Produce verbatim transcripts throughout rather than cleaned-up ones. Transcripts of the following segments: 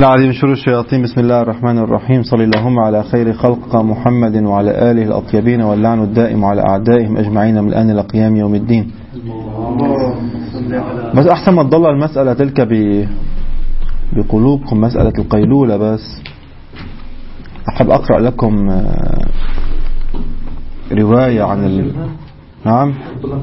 العظيم من شرور الشياطين. بسم الله الرحمن الرحيم. صلى اللهم على خير خلق محمد وعلى آله الأطيبين، واللعن الدائم على أعدائهم أجمعين من الآن إلى قيام يوم الدين. بس أحسن ما تضل المسألة تلك بقلوبكم، مسألة القيلولة. بس أحب أقرأ لكم رواية عن ال... نعم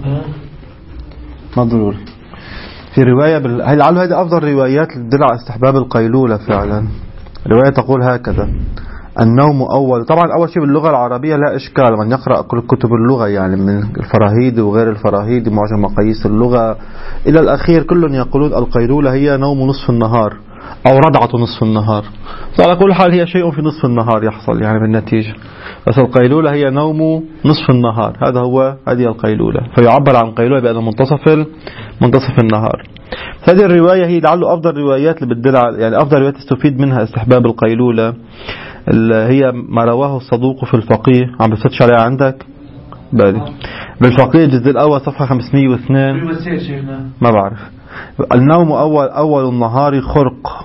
ما ضروري. في رواية بال... هي لعله هذه أفضل روايات تدل على استحباب القيلولة فعلا. رواية تقول هكذا: النوم أول. طبعا أول شيء باللغة العربية لا إشكال، من يقرأ كل كتب اللغة يعني من الفراهيدي وغير الفراهيدي، معجم مقاييس اللغة إلى الأخير، كل يقولون القيلولة هي نوم نصف النهار أو رضعة نصف النهار. على كل حال هي شيء في نصف النهار يحصل يعني بالنتيجة، بس القيلولة هي نوم نصف النهار. هذا هو هذه القيلولة، فيعبر عن قيلولة بأن منتصف منتصف النهار. هذه الرواية هي لعله أفضل روايات اللي بتدل على يعني أفضل روايات تستفيد منها استحباب القيلولة، اللي هي ما رواه الصدوق في الفقيه. عم بفتش عليها عندك بالي بالفقيه الجزء الأول صفحة خمسمية واثنين. ما بعرف. النوم أول أول النهار خرق،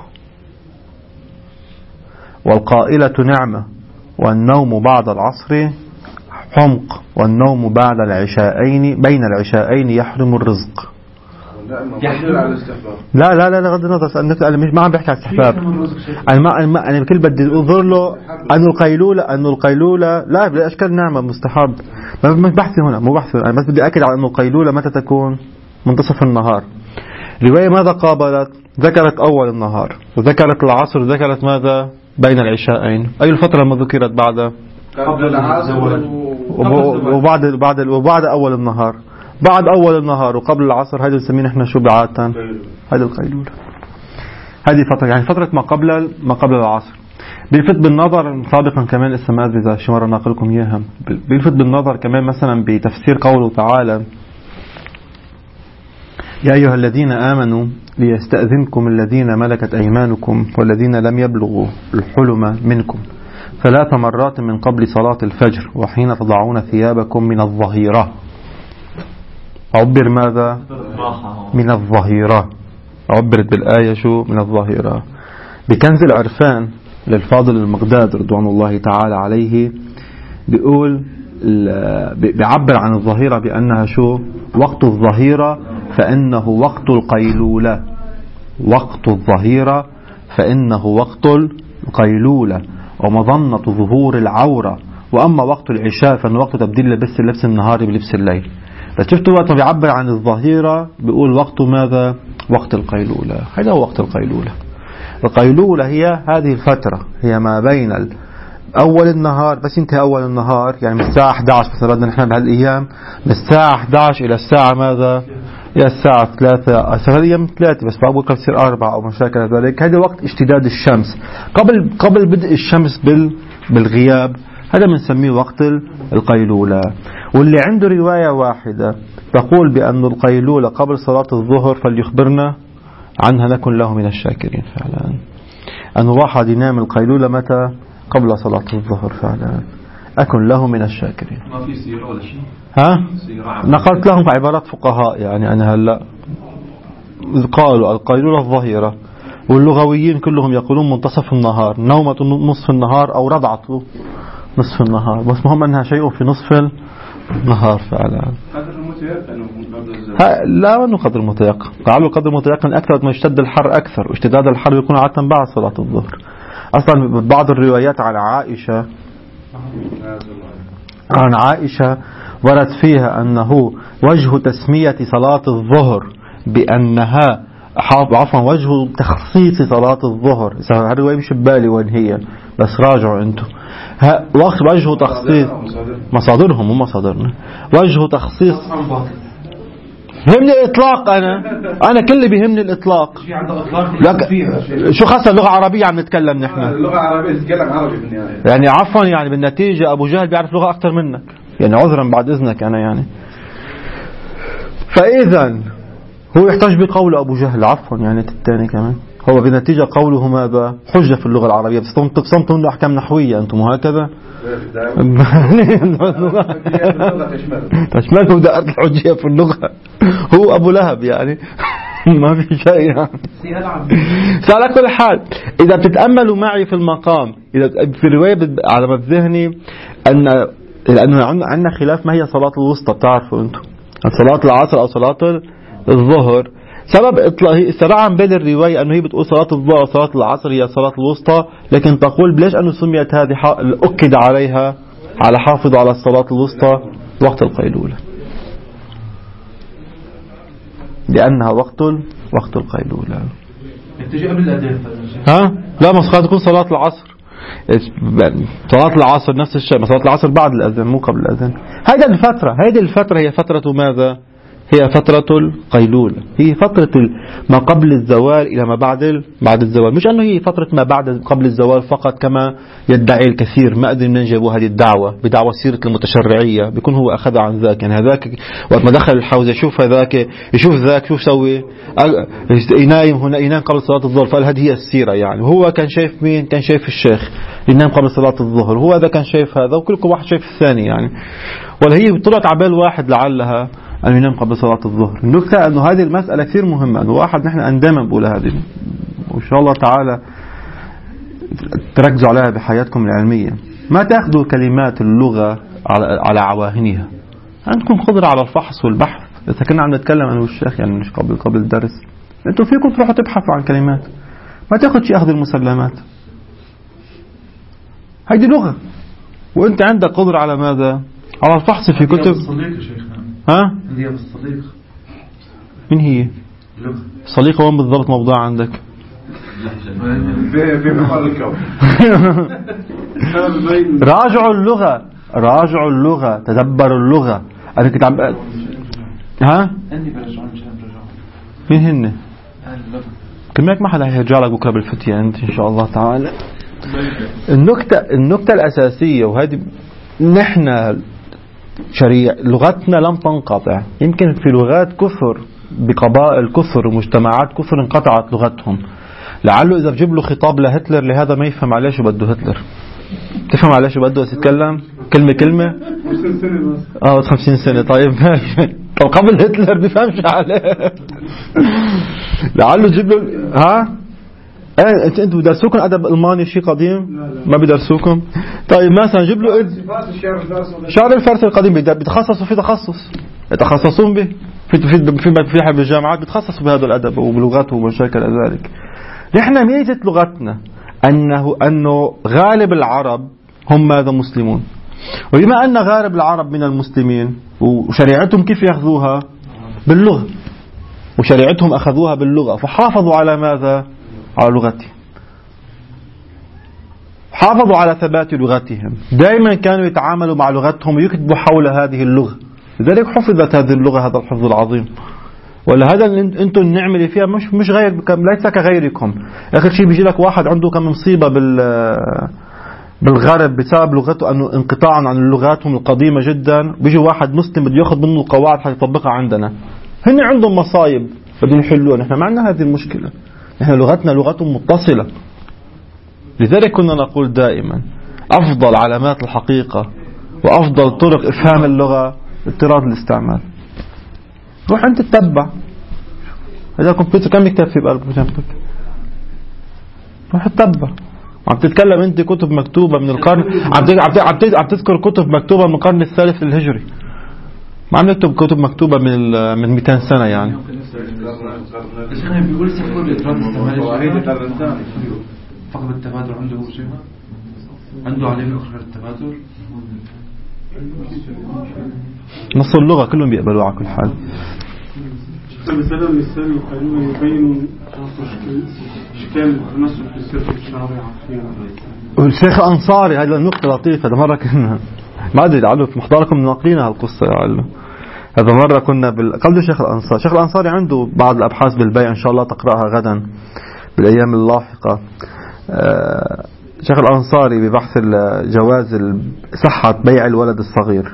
والقائلة نعمة، والنوم بعد العصر حمق، والنوم بعد العشاءين بين العشاءين يحرم الرزق. لا لا لا غض النظر، أنا مش ما عم بحكي عن استحباب. أنا ما أنا بكل بدي أنظر له أنه القيلولة أنه القيلولة لا بأشكال نعمة مستحب. ما بحثي هنا مو بحثي، أنا بس بدي أكد على أنه القيلولة متى تكون؟ منتصف النهار. رواية ماذا قابلت؟ ذكرت أول النهار، وذكرت العصر، وذكرت ماذا؟ بين العشاءين. أي الفترة ما ذكرت بعدها؟ قبل العصر وبعد بعد وبعد أول النهار. بعد أول النهار وقبل العصر، هذه نسميه نحن شو بعادة؟ هذه القيلولة. هذه فترة يعني فترة ما قبل ما قبل العصر. بيلفت بالنظر سابقا كمان، اسا ما أدري إذا شي مرة ناقلكم إياها، بيلفت بالنظر كمان مثلا بتفسير قوله تعالى: يا أيها الذين آمنوا ليستأذنكم الذين ملكت أيمانكم والذين لم يبلغوا الحلم منكم ثلاث مرات من قبل صلاة الفجر وحين تضعون ثيابكم من الظهيرة. عبر ماذا؟ من الظهيرة. عبرت بالآية شو؟ من الظهيرة. بكنز العرفان للفاضل المقداد رضوان الله تعالى عليه بيقول بيعبر عن الظهيرة بأنها شو؟ وقت الظهيرة فإنه وقت القيلولة. وقت الظهيرة فإنه وقت القيلولة ومظنة ظهور العورة. وأما وقت العشاء فإنه وقت تبديل لبس اللبس النهاري بلبس الليل. بس شفتوا وقت ما بيعبر عن الظهيرة بيقول وقت ماذا؟ وقت القيلولة. هذا هو وقت القيلولة. القيلولة هي هذه الفترة، هي ما بين أول النهار، بس انتهى أول النهار يعني من الساعة إحدى عشر مثلا بدنا نحن بهالأيام، من الساعة إحدى عشر إلى الساعة ماذا؟ إلى الساعة ثلاثة. صار اليوم ثلاثة بس بقول قد تصير أربعة أو مشاكل ذلك. هذا وقت اشتداد الشمس قبل قبل بدء الشمس بال بالغياب. هذا بنسميه وقت القيلولة. واللي عنده رواية واحدة تقول بأن القيلولة قبل صلاة الظهر فليخبرنا عنها نكن له من الشاكرين. فعلا أن واحد ينام القيلولة متى؟ قبل صلاة الظهر. فعلا أكن له من الشاكرين. ما في سيرة ولا شيء؟ ها؟ نقلت لهم عبارات فقهاء يعني أنا هلأ قالوا القيلولة الظهيرة، واللغويين كلهم يقولون منتصف النهار، نومة نصف النهار أو رضعة نصف النهار، بس مهم أنها شيء في نصف النهار. فعلا قدر المتيقن لا أنه قدر المتيقن. قالوا قدر المتيقن أكثر ما يشتد الحر أكثر، واشتداد الحر يكون عادة بعد صلاة الظهر. أصلا بعض الروايات على عائشة عن عائشة ورد فيها أنه وجه تسمية صلاة الظهر بأنها عفوا وجه تخصيص صلاة الظهر. هذا مش ببالي وين هي، بس راجعوا انتم. وجه تخصيص مصادرهم مو مصادرنا. وجه تخصيص بيهمني الإطلاق. أنا أنا كل اللي بيهمني الإطلاق. شو خاصة اللغة العربية عم نتكلم نحن؟ اللغة العربية نتكلم عربي بالنهاية. يعني عفوا يعني بالنتيجة أبو جهل بيعرف لغة أكثر منك يعني، عذرا بعد إذنك أنا يعني. فإذا هو يحتاج بقول أبو جهل عفوا يعني الثاني كمان هو بالنتيجة قوله ماذا؟ حجة في اللغة العربية. بس تقسمتم له أحكام نحوية أنتم هكذا تشمله دائرة الحجية في اللغة. هو أبو لهب يعني ما في شيء يعني. على كل حال إذا بتتأملوا معي في المقام، إذا في الرواية على ما بذهني أن لأنه عندنا خلاف ما هي صلاة الوسطى، بتعرفوا أنتم صلاة العصر أو صلاة الظهر. سبب استرعى بين الرواية أنه هي بتقول صلاة الظهر أو صلاة العصر هي صلاة الوسطى، لكن تقول ليش أنه سميت هذه أكد عليها على حافظ على الصلاة الوسطى وقت القيلولة، لأنها وقت وقت القيلولة. تجي قبل الأذان. ها لا، مسخرة تكون صلاة العصر. صلاة العصر نفس الشيء، صلاة العصر بعد الأذان مو قبل الأذان. هذه الفترة هذه الفترة هي فترة ماذا؟ هي فترة القيلولة، هي فترة ما قبل الزوال إلى ما بعد بعد الزوال. مش أنه هي فترة ما بعد قبل الزوال فقط كما يدعي الكثير. ما أدري من جابوا هذه الدعوة بدعوة سيرة المتشرعية، بيكون هو أخذ عن ذاك. يعني هذاك وقت ما دخل الحوزة يشوف هذاك يشوف ذاك شوف سوي ينام هنا ينام قبل صلاة الظهر، فقال هذه هي السيرة. يعني هو كان شايف مين؟ كان شايف الشيخ ينام قبل صلاة الظهر، هو هذا كان شايف هذا، وكل واحد شايف الثاني يعني. ولا هي طلعت عبال واحد لعلها أن ينام قبل صلاة الظهر. النكتة أنه هذه المسألة كثير مهمة، أنه واحد نحن دائما بقول هذه، وإن شاء الله تعالى تركزوا عليها بحياتكم العلمية. ما تأخذوا كلمات اللغة على عواهنها، عندكم قدرة على الفحص والبحث. إذا كنا عم نتكلم أنا والشيخ يعني مش قبل قبل الدرس، أنتم فيكم تروحوا تبحثوا عن كلمات، ما تأخذ شيء أخذ المسلمات. هذه لغة، وأنت عندك قدرة على ماذا؟ على الفحص في كتب. ها؟ هي بالصديق. من هي؟ صديقة وين بالضبط موضوع عندك؟ في محل الكون. راجعوا اللغة، راجعوا اللغة، تدبروا اللغة. أنا كنت عم ها؟ أني برجعون مش برجعون. مين هن؟ كميك ما حدا هيرجع لك بكرة بالفتية أنت إن شاء الله تعالى. النكتة النكتة الأساسية، وهذه نحن شريع لغتنا لم تنقطع. يمكن في لغات كثر بقبائل كثر ومجتمعات كثر انقطعت لغتهم. لعله إذا بجيب له خطاب لهتلر لهذا ما يفهم عليه شو بده هتلر. تفهم عليه شو بده يتكلم كلمة كلمة؟ اه خمسين سنة. طيب ماشي. طب قبل هتلر بيفهمش عليه. لعله تجيب له ها ايه انت انتوا بدرسوكم ادب الماني شيء قديم؟ ما بدرسوكم؟ طيب مثلا جيب له شعر الفارسي القديم بيتخصصوا في تخصص يتخصصون به في في في في بالجامعات بيتخصصوا بهذا الادب وبلغته وما شابه ذلك. نحن ميزة لغتنا انه انه غالب العرب هم ماذا؟ مسلمون. وبما ان غالب العرب من المسلمين وشريعتهم كيف ياخذوها؟ باللغة. وشريعتهم اخذوها باللغة، فحافظوا على ماذا؟ على لغتهم، حافظوا على ثبات لغتهم. دائما كانوا يتعاملوا مع لغتهم ويكتبوا حول هذه اللغة، لذلك حفظت هذه اللغة هذا الحفظ العظيم. ولا هذا انتم النعمة اللي فيها مش مش غير ليس كغيركم. آخر شيء بيجي لك واحد عنده كم مصيبة بال بالغرب بسبب لغته، أنه انقطاعا عن لغاتهم القديمة جدا. بيجي واحد مسلم بده ياخذ منه القواعد حتى يطبقها عندنا. هن عندهم مصايب بدهم يحلوها، نحن ما عندنا هذه المشكلة. نحن لغتنا لغة متصلة. لذلك كنا نقول دائما أفضل علامات الحقيقة وأفضل طرق إفهام اللغة اضطراد الاستعمال. روح أنت تتبع هذا الكمبيوتر كم كتاب في قلبك جنبك، روح تتبع. عم تتكلم أنت كتب مكتوبة من القرن، عم تذكر كتب مكتوبة من القرن الثالث الهجري، ما عم نكتب كتب مكتوبة من من مئتين سنة يعني. بيقول سفر الإطراد الاستعمالي فقط التبادل عنده شيء عنده عليه أخرى التبادل. نص اللغة كلهم بيقبلوا على كل حال. مثلا مثال القانون يبين اشكال التناسق في السياسة الشرعية. والشيخ الأنصاري هذا النقطة لطيفة. هذا مرة كنا ما أدري لعله في محضركم ناقلين هالقصة يا هذا مرة كنا بال... قبل الشيخ الأنصاري. الشيخ الأنصاري عنده بعض الأبحاث بالبيع إن شاء الله تقرأها غدا بالأيام اللاحقة. الشيخ الأنصاري ببحث جواز صحة بيع الولد الصغير.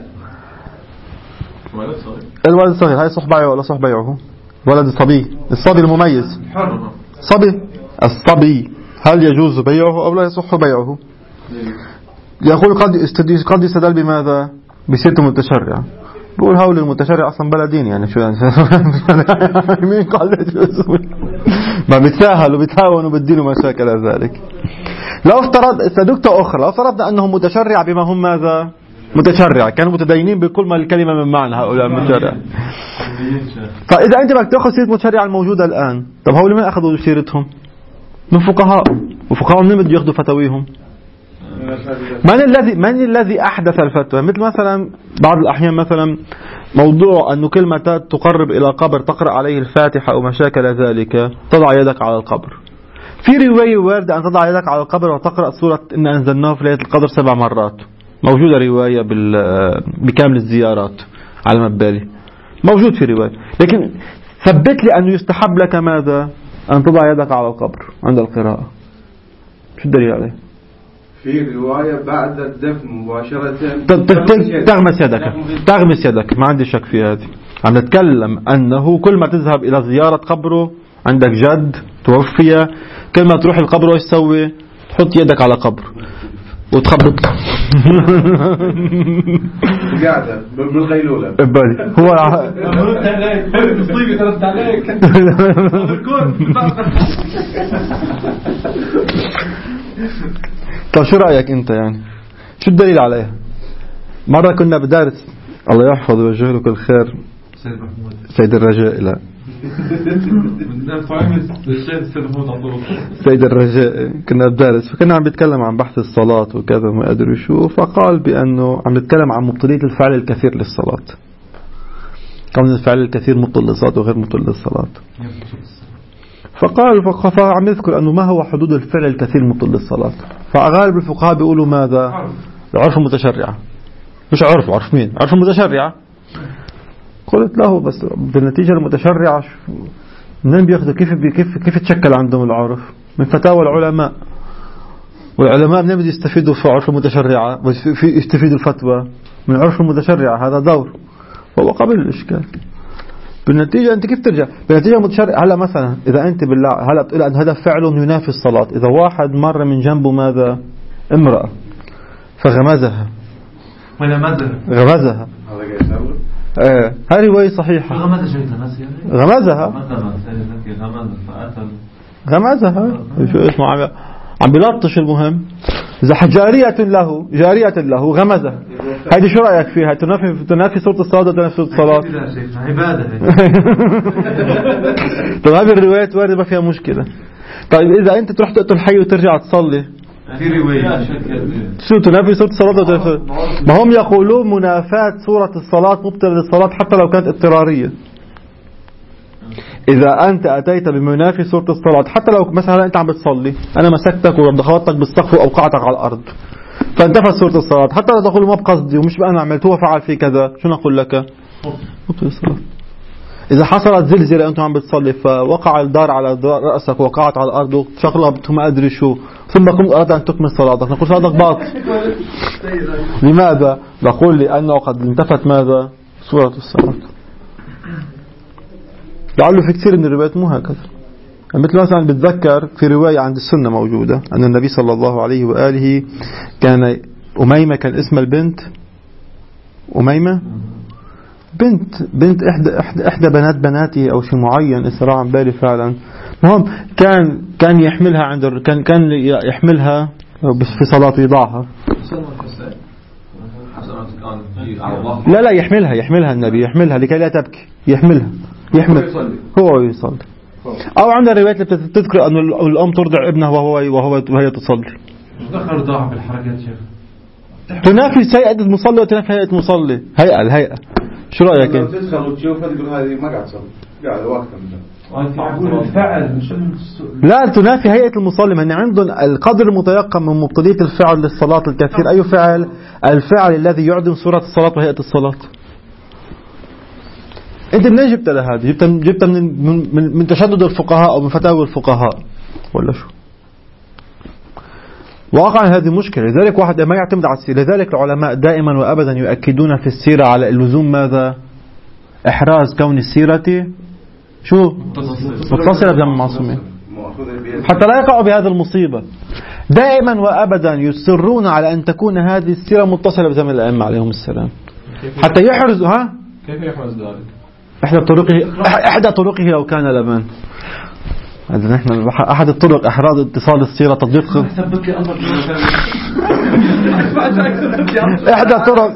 الولد الصغير هاي صح بيعه ولا صح بيعه؟ ولد الصبي الصبي المميز صبي الصبي هل يجوز بيعه أو لا يصح بيعه؟ يقول قد قد يستدل بماذا؟ بسيرة متشرع. بقول هول المتشرع أصلا بلا دين يعني شو يعني مين قال ما بيتساهلوا بيتهاونوا بالدين وما شاكل ذلك. لو افترض نكتة أخرى، لو افترضنا أنهم متشرع بما هم ماذا متشرع، كانوا متدينين بكل ما الكلمة من معنى هؤلاء المتشرع. فإذا أنت بدك تأخذ سيرة المتشرع الموجودة الآن، طب هؤلاء من أخذوا سيرتهم؟ من فقهاء، وفقهاء من بده ياخذوا فتاويهم؟ من الذي من الذي أحدث الفتوى؟ مثل مثلا بعض الأحيان مثلا موضوع أنه كلمة تقرب إلى قبر تقرأ عليه الفاتحة أو مشاكل ذلك، تضع يدك على القبر. في رواية واردة أن تضع يدك على القبر وتقرأ سورة إن أنزلناه في ليلة القدر سبع مرات، موجودة رواية بكامل الزيارات على ما بالي، موجود في رواية. لكن ثبت لي أنه يستحب لك ماذا؟ أن تضع يدك على القبر عند القراءة. شو الدليل عليه؟ في رواية بعد الدفن مباشرة تغمس يدك، تغمس يدك، ما عندي شك في هذه. عم نتكلم أنه كل ما تذهب إلى زيارة قبره، عندك جد توفي، كل ما تروح القبر وإيش تسوي؟ تحط يدك على قبر وتخبط قاعدة بالغيلولة بالي هو مصيبة ترد عليك. طيب شو رأيك أنت يعني؟ شو الدليل عليها؟ مرة كنا بدارس الله يحفظه ويوجه له كل خير سيد محمود سيد الرجاء لا سيد الرجاء كنا بدارس، فكنا عم بيتكلم عن بحث الصلاة وكذا وما أدري شو، فقال بأنه عم نتكلم عن مبطلية الفعل الكثير للصلاة، كون الفعل الكثير مبطل للصلاة وغير مبطل للصلاة. فقال فعم يذكر أنه ما هو حدود الفعل الكثير مبطل للصلاة، فغالب الفقهاء بيقولوا ماذا؟ العرف المتشرعة. مش عرف، عرف مين؟ عرف المتشرعة. قلت له بس بالنتيجة المتشرعة منين بياخذوا؟ كيف كيف كيف تشكل عندهم العرف؟ من فتاوى العلماء، والعلماء منين بده يستفيدوا في عرف المتشرعة؟ في يستفيدوا الفتوى من عرف المتشرعة، هذا دور وهو قبل الإشكال. بالنتيجة أنت كيف ترجع؟ بالنتيجة المتشرع هلا مثلا إذا أنت بالله هلا بتقول أن هذا فعل ينافي الصلاة، إذا واحد مر من جنبه ماذا؟ امرأة فغمزها غمزها ايه هذه رواية صحيحة. غمزها شيطان ناس يعني غمزها غمزها شو اسمه عم عم بيلطش. المهم إذا جارية له جارية له غمزها، هذه شو رأيك فيها؟ تنافي تنافي صورة الصلاة ولا تنافي صورة الصلاة؟ عبادة. طيب هذه الروايات واردة ما فيها مشكلة. طيب إذا أنت تروح تقتل حي وترجع تصلي، في رواية شو تنافي صورة الصلاة وتنافي؟ ما هم يقولون منافاة صورة الصلاة مبطلة للصلاة حتى لو كانت اضطرارية. إذا أنت أتيت بمنافي صورة الصلاة حتى لو مثلا أنت عم بتصلي، أنا مسكتك وخبطتك بالسقف وأوقعتك على الأرض فانتفت صورة الصلاة، حتى لو تقول ما بقصدي ومش بأنا عملت هو فعل في كذا، شو نقول لك؟ مبطل الصلاة. إذا حصلت زلزلة أنت عم بتصلي فوقع الدار على رأسك ووقعت على الأرض وشغلت ما أدري شو، ثم قمت أردت أن تكمل صلاتك، نقول صلاتك باطل. لماذا؟ نقول لأنه قد انتفت ماذا؟ صورة الصلاة. لعله في كثير من الروايات مو هكذا. مثل مثلا بتذكر في رواية عند السنة موجودة أن النبي صلى الله عليه وآله كان أميمة، كان اسم البنت أميمة، بنت بنت إحدى إحدى إحدى بنات بناته أو شيء معين إسراء عن بالي فعلا. المهم كان كان يحملها عند كان كان يحملها في صلاة يضعها. لا لا يحملها يحملها النبي يحملها لكي لا تبكي، يحملها يحمل هو يصلي. أو عند الروايات اللي بتذكر أن الأم ترضع ابنها وهو وهو وهي تصلي. دخل ضاع بالحركات شيخ. تنافي هيئة المصلي وتنافي هيئة المصلي، هيئة الهيئة. شو رأيك أنت؟ تدخل وتشوفها تقول هذه ما قاعد تصلي، قاعد واقفة الفعل مش لا تنافي هيئة المصلي، من عندهم القدر المتيقن من مبطلية الفعل للصلاة الكثير. أي فعل؟ الفعل الذي يعدم صورة الصلاة وهيئة الصلاة. أنت منين جبت لهذه؟ جبت جبت من من من تشدد الفقهاء أو من فتاوى الفقهاء ولا شو؟ واقعا هذه مشكلة. لذلك واحد ما يعتمد على السيرة. لذلك العلماء دائما وأبدا يؤكدون في السيرة على اللزوم ماذا؟ إحراز كون السيرة شو؟ متصلة بدم المعصومين حتى لا يقعوا بهذه المصيبة. دائما وأبدا يصرون على أن تكون هذه السيرة متصلة بدم الأئمة عليهم السلام حتى يحرزوا ها كيف يحرز ذلك؟ إحدى طرقه إحدى طرقه لو كان لبن. هذا نحن أحد الطرق إحراز اتصال السيرة تطبيق ثبت لي أمرك إحدى الطرق.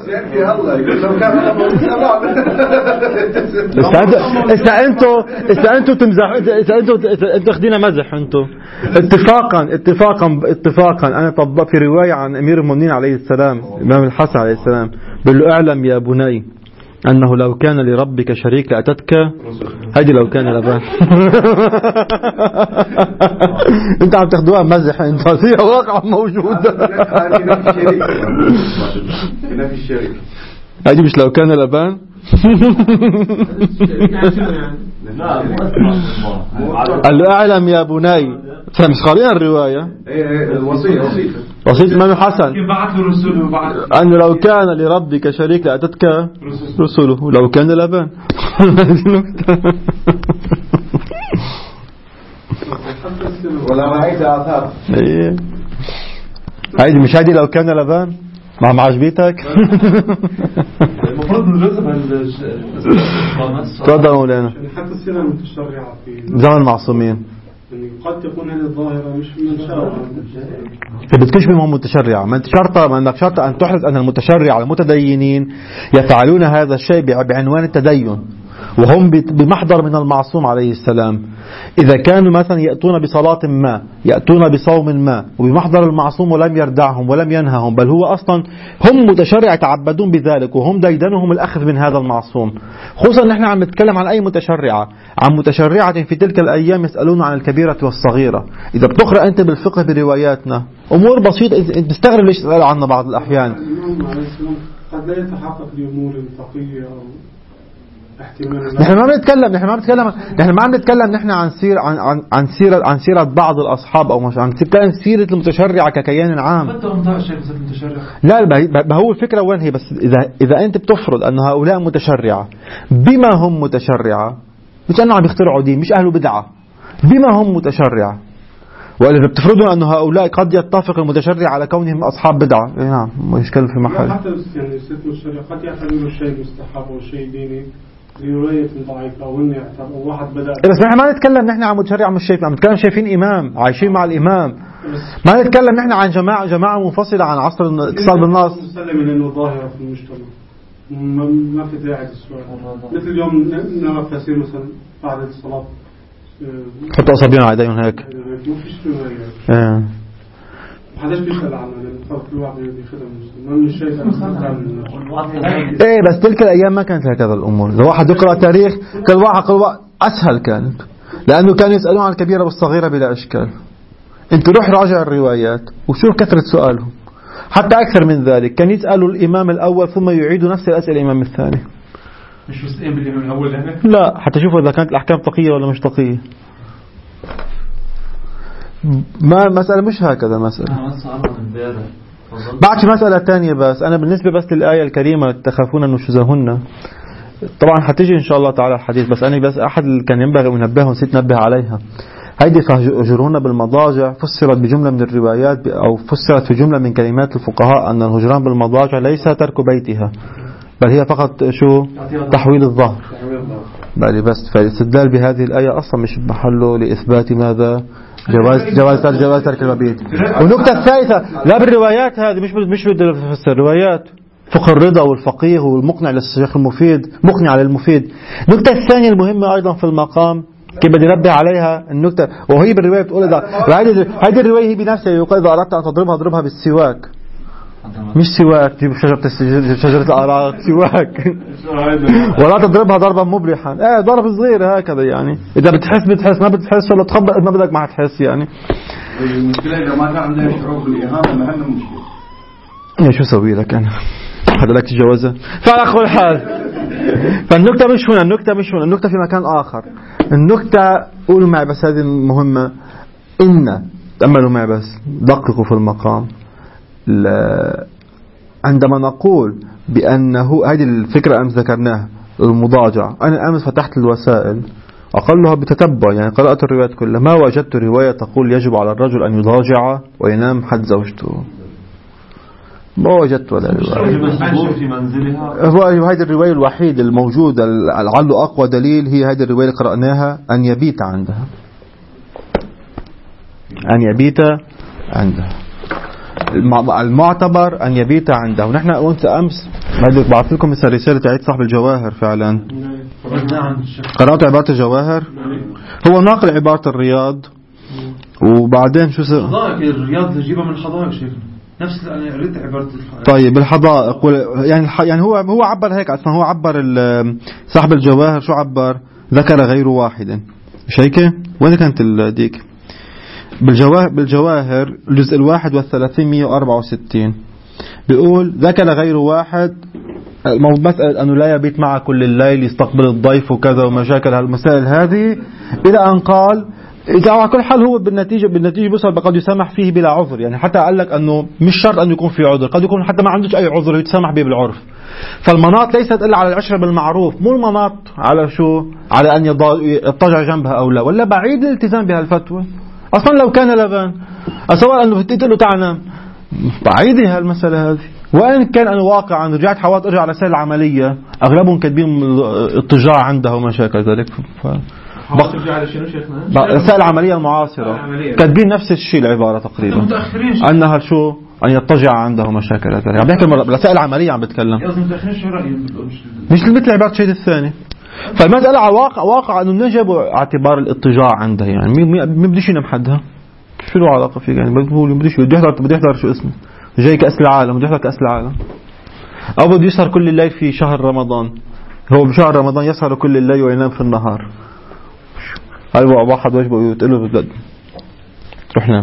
إذا أنتوا إذا أنتوا تمزح إذا أنتوا أنتوا أخدينا مزح أنتوا اتفاقا اتفاقا اتفاقا أنا طبق في رواية عن أمير المؤمنين عليه السلام الإمام الحسن عليه السلام بيقول له اعلم يا بني أنه لو كان لربك شريك لأتتك هذه لو كان لبان. أنت عم تاخدوها مزح أنت هي واقع موجودة. هذه مش لو كان لبان. قال له اعلم يا بني مش قارئين الرواية وصية وصية وصية الإمام الحسن بعث رسله بعث أن لو كان لربك شريك لأتتك رسله لو كان لبان. ولا رأيت آثار. هيدي مش هيدي لو كان لبان مع معجبيتك. المفروض ندرسها تفضل مولانا. حتى السنة المتشرعة في زمن المعصومين يعني قد تكون هذه الظاهرة مش من شرع. بتكونش بهم متشرعة ما انت شرطة ما انك شرطة أن تحرز أن المتشرع المتدينين يفعلون هذا الشيء بعنوان التدين وهم بمحضر من المعصوم عليه السلام. إذا كانوا مثلا يأتون بصلاة ما يأتون بصوم ما وبمحضر المعصوم ولم يردعهم ولم ينههم بل هو أصلا هم متشرع يتعبدون بذلك وهم ديدنهم الأخذ من هذا المعصوم. خصوصا نحن عم نتكلم عن أي متشرعة عن متشرعة في تلك الأيام يسألون عن الكبيرة والصغيرة. إذا بتقرأ أنت بالفقه برواياتنا أمور بسيطة تستغرب ليش تسأل عنها بعض الأحيان. قد لا يتحقق بأمور فقهية أو نحن ما بنتكلم نحن ما بنتكلم نحن ما عم نتكلم نحن عن سير عن عن عن سيرة عن سيرة بعض الأصحاب أو مش عم نتكلم سيرة المتشرع ككيان عام. لا هو الفكرة وين هي بس إذا إذا أنت بتفرض أن هؤلاء متشرعة بما هم متشرعة مش أنه عم يخترعوا دين مش أهل بدعة بما هم متشرعة وإذا بتفرضوا أن هؤلاء قد يتفق المتشرع على كونهم أصحاب بدعة نعم مشكلة في محل. حتى يعني الست المتشرع قد يعتبروا شيء مستحب أو شيء ديني رواية ضعيفة أو إن يعتبر واحد بدأ. بس نحن ما نتكلم نحن عن متشرع مش شايف عم نتكلم شايفين إمام عايشين مع الإمام ما نتكلم نحن عن جماعة جماعة منفصلة عن عصر الاتصال بالناس. نسلم إنه ظاهرة في المجتمع ما في داعي للسؤال. مثل اليوم نرى تفسير مثلا بعد الصلاة حتى أصابعنا على يديهم هيك. ما فيش رواية. إيه. محدش بيسأل عنه لأن فرق الواحد بيخدم المسلم ما من الشيء إيه بس تلك الأيام ما كانت هكذا الأمور. لو واحد يقرأ تاريخ كل واحد كل واحد أسهل كانت لأنه كانوا يسألون عن الكبيرة والصغيرة بلا إشكال. أنت روح راجع الروايات وشوف كثرة سؤالهم حتى أكثر من ذلك كان يسألوا الإمام الأول ثم يعيدوا نفس الأسئلة الإمام الثاني. مش مستقيم بالإمام الأول يعني؟ لا حتى شوفوا إذا كانت الأحكام تقية ولا مش تقية. ما مسألة مش هكذا مسألة. بعد مسألة تانية بس أنا بالنسبة بس للآية الكريمة تخافون نشوزهن طبعا حتيجي إن شاء الله تعالى الحديث بس أنا بس أحد اللي كان ينبغي منبهه ونسيت نبه عليها. هيدي فهجرون بالمضاجع فسرت بجملة من الروايات أو فسرت في جملة من كلمات الفقهاء أن الهجران بالمضاجع ليس ترك بيتها بل هي فقط شو تحويل الظهر بل بس فالاستدلال بهذه الآية أصلا مش محله لإثبات ماذا جواز جواز جواز ترك المبيت. والنقطة الثالثة لا بالروايات هذه مش مش بتفسر الروايات فقه الرضا والفقيه والمقنع للشيخ المفيد مقنع للمفيد. النقطة الثانية المهمة أيضا في المقام كيف بدي نبه عليها النقطة وهي بالرواية بتقول إذا هذه الرواية هي بنفسها يقول إذا أردت أن تضربها اضربها بالسواك مش سواك تجيب شجرة شجرة الأراك سواك ولا تضربها ضربا مبرحا ايه ضرب صغير هكذا يعني إذا بتحس بتحس ما بتحس ولا تخبط ما بدك ما هتحس يعني. المشكلة إذا ما كان عندنا شعور بالإهانة ما عندنا مشكلة. يا شو سوي لك أنا هذا لك تجوزه فعلى كل حال. فالنكتة مش هنا النكتة مش هنا النكتة في مكان آخر. النكتة قولوا معي بس هذه مهمة إن تأملوا معي بس دققوا في المقام. عندما نقول بأنه هذه الفكرة أمس ذكرناها المضاجع أنا أمس فتحت الوسائل أقلها بتتبع يعني قرأت الروايات كلها ما وجدت رواية تقول يجب على الرجل أن يضاجع وينام حد زوجته ما وجدت ولا رواية. في منزلها. هو هذه الرواية الوحيدة الموجودة لعل أقوى دليل هي هذه الرواية اللي قرأناها، أن يبيت عندها، أن يبيت عندها. المعتبر أن يبيت عنده. ونحن قلت أمس بعثت لكم مثل رسالة عيد صاحب الجواهر، فعلا قرأت عبارة الجواهر، هو ناقل عبارة الرياض، وبعدين شو صار؟ حدائق الرياض تجيبها من الحدائق شيخنا، نفس أنا قريت عبارة طيب الحدائق يعني يعني هو هو عبر هيك أصلا، هو عبر صاحب الجواهر شو عبر؟ ذكر غير واحد، مش هيك؟ وين كانت الديك؟ بالجواهر بالجواهر الجزء الواحد والثلاثين مية وأربعة وستين بيقول ذكر غير واحد، مسألة أنه لا يبيت معه كل الليل، يستقبل الضيف وكذا ومشاكل هالمسائل هذه، إلى أن قال إذا على كل حال هو بالنتيجة بالنتيجة بصر قد يسمح فيه بلا عذر، يعني حتى قال لك أنه مش شرط أن يكون في عذر، قد يكون حتى ما عندوش أي عذر يتسمح به بالعرف. فالمناط ليست إلا على العشرة بالمعروف، مو المناط على شو؟ على أن يضطجع جنبها أو لا، ولا بعيد الالتزام بهالفتوى. أصلا لو كان لبان أسوأ أنه تقول له تعال نام، بعيدة هالمسألة هذه. وإن كان أنه واقعا رجعت حوالي أرجع على سائل العملية أغلبهم كاتبين اضطجاع عندها ومشاكل ذلك. ف... رسائل العملية المعاصرة كاتبين نفس الشيء العبارة تقريبا، أنها شو؟ أن يضطجع عنده مشاكل ذلك. عم بحكي رسائل العملية عم بتكلم، مش مثل عبارة الشيء الثاني. فالمسألة على واقع واقع أنه نجب اعتبار الاضطجاع عندها، يعني مين بديش ينام حدها، شو له علاقة فيه؟ يعني بقول بديش بده يحضر بده يحضر شو اسمه جاي كأس العالم، بده يحضر كأس العالم، أو بده يسهر كل الليل في شهر رمضان. هو بشهر رمضان يسهر كل الليل وينام في النهار. هل واحد واجبه يقول له بدك روح نام؟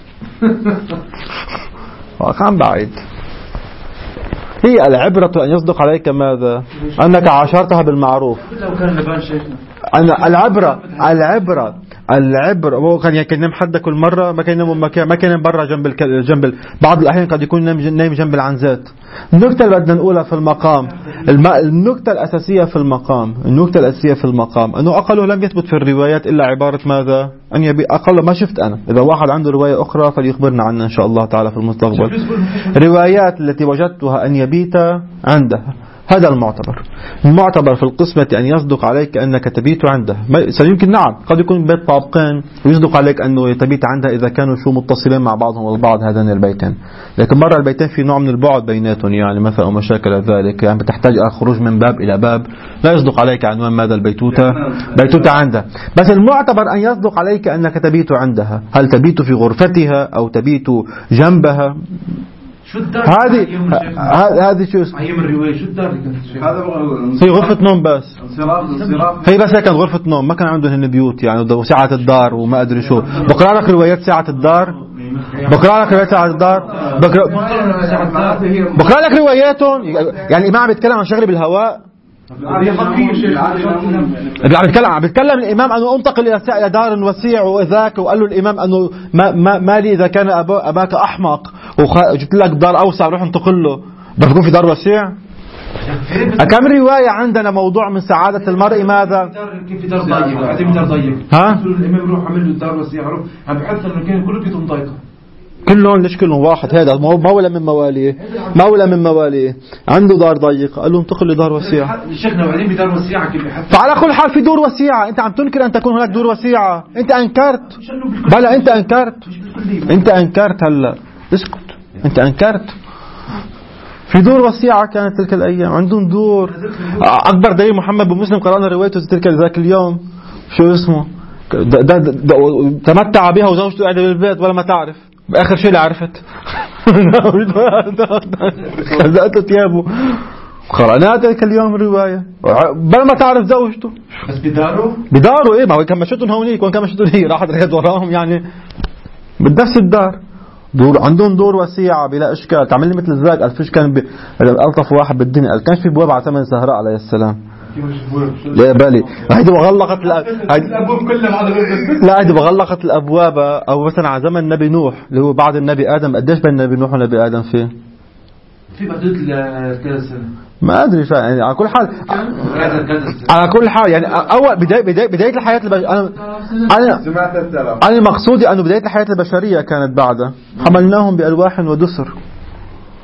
كان بعيد. هي العبرة أن يصدق عليك ماذا؟ أنك عاشرتها بالمعروف. أنا العبرة العبرة العبرة هو كان ينام حدا كل مرة، ما كان ينام ما كان ينام برا جنب الك... جنب بعض الأحيان قد يكون نايم جنب العنزات. النكتة اللي بدنا نقولها في المقام، الم... النكتة الأساسية في المقام، النكتة الأساسية في المقام أنه أقله لم يثبت في الروايات إلا عبارة ماذا؟ أن يبي أقله ما شفت أنا. إذا واحد عنده رواية أخرى فليخبرنا عنها إن شاء الله تعالى في المستقبل. روايات التي وجدتها أن يبيت عندها، هذا المعتبر. المعتبر في القسمة أن يصدق عليك أنك تبيت عندها. سيمكن نعم قد يكون بيت طابقين ويصدق عليك أنه تبيت عندها إذا كانوا شو متصلين مع بعضهم البعض هذين البيتين، لكن مرة البيتين في نوع من البعد بيناتهم، يعني مثلا أو مشاكل ذلك، يعني بتحتاج الخروج من باب إلى باب، لا يصدق عليك عنوان ماذا البيتوتة بيتوتة عندها. بس المعتبر أن يصدق عليك أنك تبيت عندها، هل تبيت في غرفتها أو تبيت جنبها؟ هذه هذه شو اسمه؟ أيام الرواية شو الدار اللي كانت؟ هذا هي غرفة نوم بس. هي بس هي كانت غرفة نوم، ما كان عندهم هن بيوت يعني وساعة الدار وما أدري شو. بقرأ لك روايات ساعة الدار، بقرأ لك روايات ساعة الدار، بقرأ بقرأ لك رواياتهم. يعني الإمام بيتكلم عن شغلة بالهواء، بيتكلم بيتكلم الإمام أنه انتقل إلى دار وسيع وذاك، وقال له الإمام أنه ما ما, ما لي إذا كان أباك أحمق وجبت لك دار أوسع روح انتقل له، بس يكون في دار وسيع. كم رواية عندنا موضوع من سعادة المرء ماذا؟ كيف في دار ضيق، عايزين دار ضيق. ها؟ الإمام يروح عمل له دار وسيع، يروح عم بحث إنه كان كله بيتهم ضيقة. كلهم ليش كلهم واحد؟ هذا مولى من مواليه، مولى من مواليه عنده دار ضيقة، قال له انتقل لدار وسيعة. شيخنا وبعدين بدار وسيعة كيف بحث؟ فعلى كل حال في دور وسيعة، أنت عم تنكر أن تكون هناك دور وسيعة، أنت أنكرت. بلا أنت أنكرت، أنت أنكرت هلا اسكت، أنت أنكرت. في دور وسيعة كانت تلك الأيام، عندهم دور. أكبر دليل محمد بن مسلم قرأنا روايته تلك ذاك اليوم، شو اسمه؟ دا دا دا تمتع بها وزوجته قاعدة بالبيت ولا ما تعرف. بآخر شيء اللي عرفت خزقت ثيابه. قرأنا ذلك اليوم رواية بل ما تعرف زوجته، بس بداره بداره إيه، ما هو كان مشتون هونيك وكان مشتون هي راحت رياض وراهم، يعني بنفس الدار. دور عندهم دور وسيعة بلا إشكال. تعمل لي مثل الزاق الفيش كان ب... ألطف واحد بالدنيا، كان في بواب على ثمن زهراء عليه السلام. لا بالي هيدي بغلقت الابواب كلها، لا هيدي بغلقت الابواب. او مثلا على زمن النبي نوح اللي هو بعد النبي ادم، قديش بين النبي نوح والنبي ادم فيه؟ في حدود ثلاث سنين ما ادري. يعني على كل حال على كل حال يعني اول بدايه بدايه بدايه الحياه البش... انا انا انا مقصودي انه بدايه الحياه البشريه كانت بعدها حملناهم بالواح ودسر.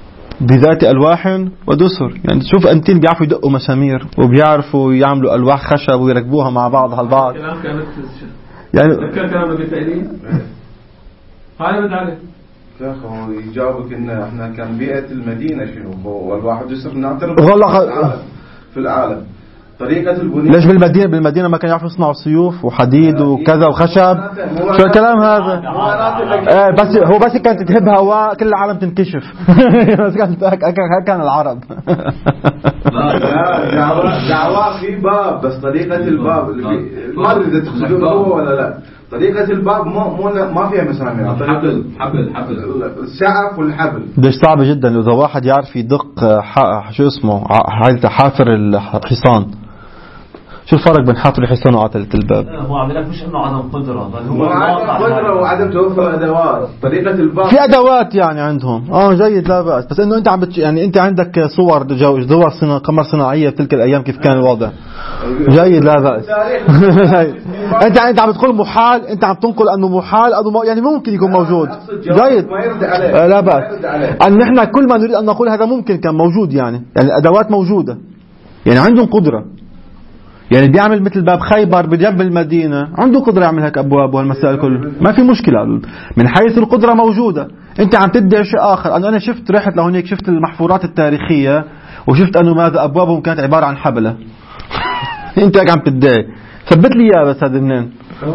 بذات ألواح ودسر. يعني تشوف أنتين بيعرفوا يدقوا مسامير وبيعرفوا يعملوا ألواح خشب ويركبوها مع بعض البعض. يعني ذكر كلام ابن تأليف هاي رد عليه يا أخي يجاوبك إن إحنا كان بيئة المدينة شنو والواحد يصير نعترف في العالم طريقة البنية. ليش بالمدينة بالمدينة ما كانوا يعرفوا يصنعوا سيوف وحديد وكذا وخشب؟ شو الكلام هذا؟ آه بس هو بس كانت تهب هواء كل العالم تنكشف. بس كانت هيك كان العرب. لا دعوة دعوة في باب بس طريقة الباب ما أدري إذا تقصدون هو ولا لا. طريقة الباب ما مو ما فيها مسامير. حبل حبل حبل السعف والحبل. ليش صعب جدا إذا واحد يعرف يدق شو اسمه هاي حافر الحصان. شو الفرق بين حافر الحصان وعتلة الباب؟ هو عم لك مش انه عدم قدرة بل هو عدم قدرة وعدم توفر ادوات. طريقة الباب في ادوات يعني عندهم اه جيد لا بأس بس انه انت عم بتش... يعني انت عندك صور صور صنا... قمر صناعية في تلك الايام كيف كان الوضع. جيد لا بأس. انت انت عم تقول محال انت عم تنقل انه محال انه يعني ممكن يكون موجود. جيد لا بأس ان نحن كل ما نريد ان نقول هذا ممكن كان موجود يعني يعني الادوات موجودة يعني عندهم قدرة. يعني بيعمل مثل باب خيبر بجنب المدينة عنده قدرة يعمل هيك أبواب والمسائل كله ما في مشكلة من حيث القدرة موجودة. أنت عم تدعي شيء آخر. أنا أنا شفت رحت لهونيك شفت المحفورات التاريخية وشفت أنه ماذا أبوابهم كانت عبارة عن حبلة. أنت هيك عم تدعي ثبت لي إياه بس هذا منين؟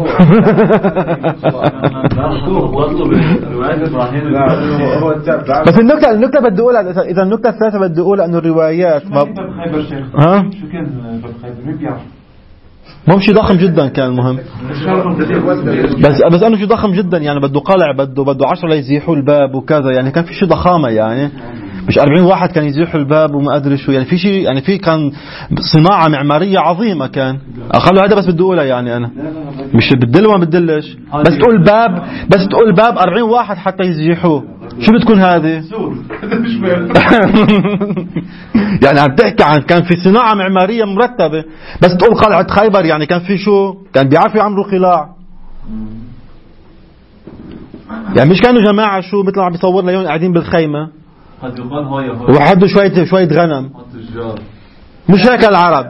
بس النكتة النكتة بدي أقولها إذا النكتة الثالثة بدي أقولها إنه الروايات ما ها شو كان باب خيبر مين بيعرف مو شيء ضخم جدا كان مهم بس بس أنه شيء ضخم جدا يعني بده قلع بده بده عشرة ليزيحوا الباب وكذا يعني كان في شيء ضخامة يعني مش أربعين واحد كان يزيحوا الباب وما أدري شو يعني في شيء يعني في كان صناعة معمارية عظيمة كان أخلوا هذا بس بدي أقولها يعني أنا مش بدل وما بدلش بس تقول باب بس تقول باب أربعين واحد حتى يزيحوه شو بتكون هذه يعني عم تحكي عن كان في صناعة معمارية مرتبة بس تقول قلعة خيبر يعني كان في شو كان بيعرفوا يعملوا قلاع يعني مش كانوا جماعة شو مثل عم بيصور لهم قاعدين بالخيمة وحدوا شوية شوية غنم مش هيك العرب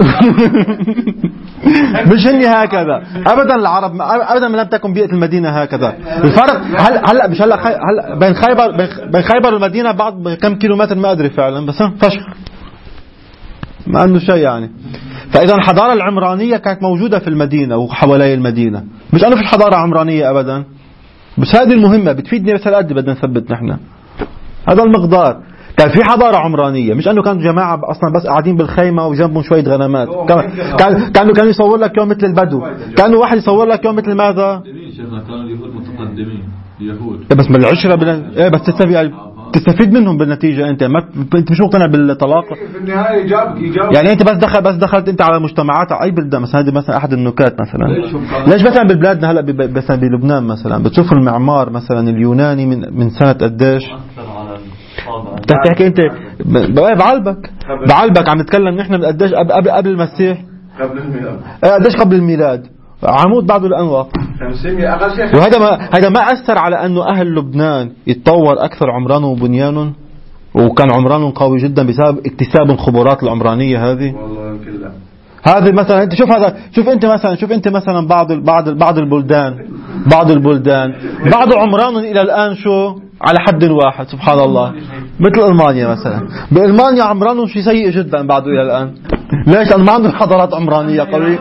مش هني هكذا ابدا العرب ابدا ما لم تكن بيئة المدينة هكذا. الفرق هلا هلا مش هلا هلا بين خيبر بين خيبر والمدينة بعض كم كيلومتر ما ادري فعلا بس فشخ ما عنده شيء يعني. فاذا الحضارة العمرانية كانت موجودة في المدينة وحوالي المدينة مش انه في حضارة عمرانية ابدا بس هذه المهمة بتفيدني بس هالقد بدنا نثبت نحن هذا المقدار. كان في حضارة عمرانية مش أنه كانوا جماعة أصلا بس قاعدين بالخيمة وجنبهم شوية غنمات كان كانوا كانوا يصور لك يوم مثل البدو كانوا واحد يصور لك يوم مثل ماذا كانوا اليهود متقدمين اليهود بس من العشرة بال... إيه بس تستفيد تستفيد منهم بالنتيجة أنت ما أنت مش مقتنع بالطلاق في النهاية جاب جاب يعني أنت بس دخل بس دخلت أنت على مجتمعات أي بلدان مثلا هذه مثلا أحد النكات مثلا ليش مثلا ببلادنا هلا مثلا بلبنان مثلا بتشوف المعمار مثلا اليوناني من من سنة قديش تحكي انت بعلبك بعلبك عم نتكلم نحن من قديش قبل قبل المسيح قبل الميلاد قديش قبل الميلاد عمود بعض الانواق خمسمية اقل شيء وهذا ما هذا ما اثر على انه اهل لبنان يتطور اكثر عمرانهم وبنيانهم وكان عمرانهم قوي جدا بسبب اكتساب الخبرات العمرانيه هذه والله يمكن لا هذه مثلا انت شوف هذا شوف انت مثلا شوف انت مثلا بعض بعض بعض البلدان بعض البلدان بعض عمرانهم الى الان شو على حد واحد سبحان الله مثل ألمانيا مثلا بألمانيا عمرانهم شيء سيء جدا بعده إلى الآن ليش؟ لأن ما عندهم حضارات عمرانية قوية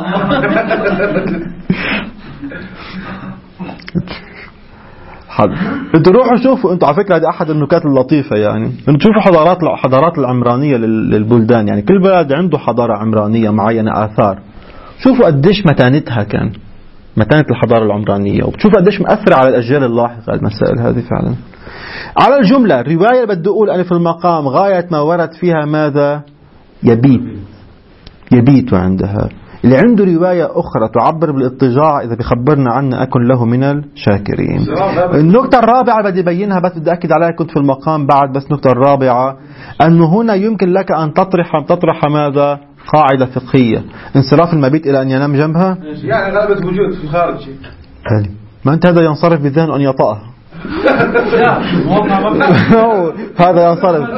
انتوا روحوا شوفوا انتوا على فكرة هذه أحد النكات اللطيفة يعني انتوا تشوفوا حضارات حضارات العمرانية للبلدان يعني كل بلد عنده حضارة عمرانية معينة آثار شوفوا قديش متانتها كان متانة الحضارة العمرانية وبتشوف قديش مأثرة على الأجيال اللاحقة المسائل هذه فعلا. على الجملة الرواية اللي بدي أقول أنا في المقام غاية ما ورد فيها ماذا يبيت يبيت عندها اللي عنده رواية أخرى تعبر بالاضطجاع إذا بيخبرنا عنها أكن له من الشاكرين. النقطة الرابعة بدي بينها بس بدي أكد عليها كنت في المقام بعد بس النقطة الرابعة أنه هنا يمكن لك أن تطرح تطرح ماذا قاعدة فقهية انصراف المبيت إلى أن ينام جنبها يعني غلبة وجود في الخارج ما أنت هذا ينصرف بالذهن أن يطأها هذا ينصرف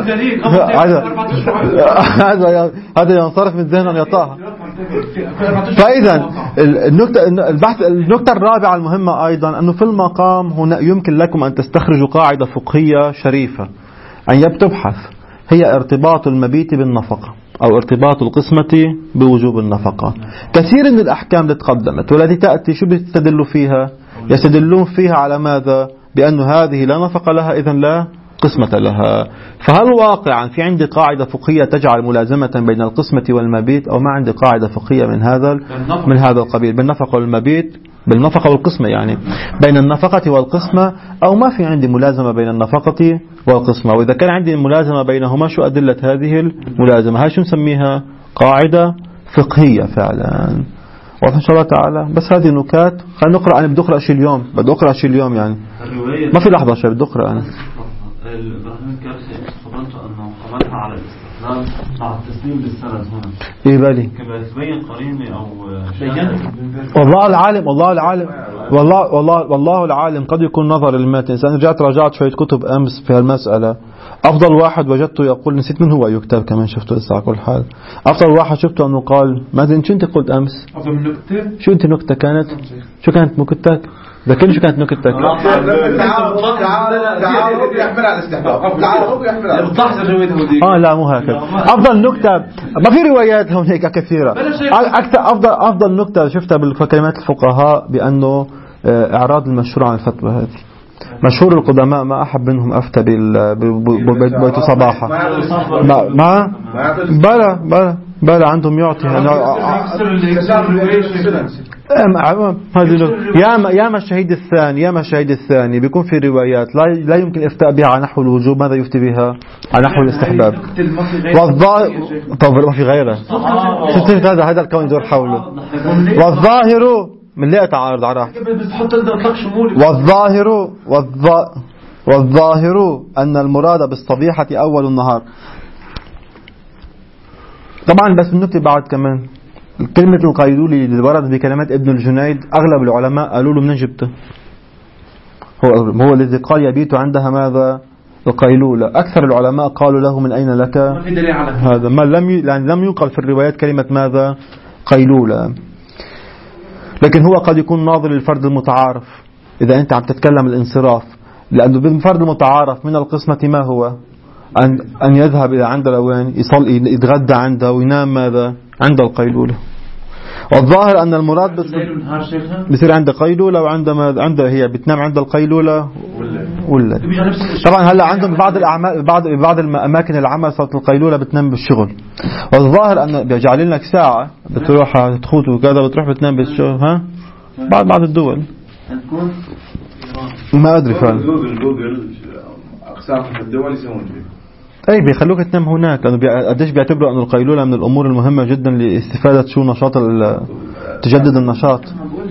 هذا هذا ينصرف من ذهن يطاها. فإذا النقطة البحث النقطة الرابعة المهمة أيضا أنه في المقام هنا يمكن لكم أن تستخرجوا قاعدة فقهية شريفة أن تبحث هي ارتباط المبيت بالنفقة أو ارتباط القسمة بوجوب النفقة. كثير من الأحكام التي تقدمت والتي تأتي شو بيستدلوا فيها؟ يستدلون فيها على ماذا؟ بأن هذه لا نفقة لها إذن لا قسمة لها. فهل واقعا في عندي قاعدة فقهية تجعل ملازمة بين القسمة والمبيت أو ما عندي قاعدة فقهية من هذا من هذا القبيل بالنفقة والمبيت بالنفقة والقسمة يعني بين النفقة والقسمة أو ما في عندي ملازمة بين النفقة والقسمة؟ وإذا كان عندي ملازمة بينهما شو أدلة هذه الملازمة؟ هاي شو نسميها؟ قاعدة فقهية فعلا. واضح إن شاء الله تعالى. بس هذه نكات. خلينا نقرأ. أنا بدي أقرأ شيء اليوم بدي أقرأ شيء اليوم يعني ما في لحظة شيء بدي أقرأ أنا. الإبراهيم الكارثي خبرته أنه قبلها على الاستقلال مع التسليم بالسند هنا. إيه بالي كما يتبين قرينة أو والله العالم والله العالم والله والله والله العالم قد يكون نظر المتن. أنا رجعت راجعت شوية كتب أمس في هالمسألة. أفضل واحد وجدته يقول نسيت من هو أي كتاب كمان شفته لسه على كل حال. أفضل واحد شفته أنه قال ما أدري شو أنت قلت أمس. أفضل من نكتة. شو أنت نكتة كانت؟ شو كانت نكتك؟ ذكرني شو كانت نكتك؟ تعارض تعارض يحمل على الاستحباب. تعارض يحمل على الاستحباب. آه لا مو هكذا. أفضل نكتة ما في روايات هون هيك كثيرة. أكثر أفضل أفضل نكتة شفتها بالكلمات الفقهاء بأنه إعراض المشهور عن الفتوى هذه. مشهور القدماء ما أحب منهم أفتى ببيت صباحة ما ما بلا بلا بلا عندهم يعطي يا يا ما الشهيد الثاني يا ما الشهيد الثاني بيكون في روايات لا لا يمكن الإفتاء بها على نحو الوجوب. ماذا يفتي بها؟ على نحو الاستحباب. والظاهر طب ما في غيره. شفت هذا هذا الكون يدور حوله. والظاهر من لا تعارض على والظاهر والظاهر أن المراد بالصبيحة أول النهار. طبعا بس النكتة بعد كمان كلمة القيلولة اللي ورد بكلمات ابن الجنيد أغلب العلماء قالوا له من جبته. هو هو الذي قال يبيت عندها ماذا؟ القيلولة. أكثر العلماء قالوا له من أين لك هذا؟ ما لم ي... لم ينقل في الروايات كلمة ماذا؟ قيلولة. لكن هو قد يكون ناظر للفرد المتعارف إذا أنت عم تتكلم الانصراف. لأنه بالفرد المتعارف من القسمة ما هو؟ أن أن يذهب إلى عند الأوان يصلي يتغدى عندها وينام ماذا؟ عند القيلولة. والظاهر أن المراد بصير عند قيلولة وعند ماذا؟ عند هي بتنام عند القيلولة ولا طبعا هلا عندهم بعض الأعمال بعض بعض الأماكن العمل صارت القيلولة بتنام بالشغل. والظاهر أن بيجعلين لك ساعة بتروح تخوت وكذا بتروح بتنام بالشغل. ها بعض بعض الدول ما أدري فعلا أقسام الدول يسوون أي بيخلوك تنام هناك لأنه قديش بيعتبروا أن القيلولة من الأمور المهمة جدا لاستفادة شو نشاط تجدد النشاط.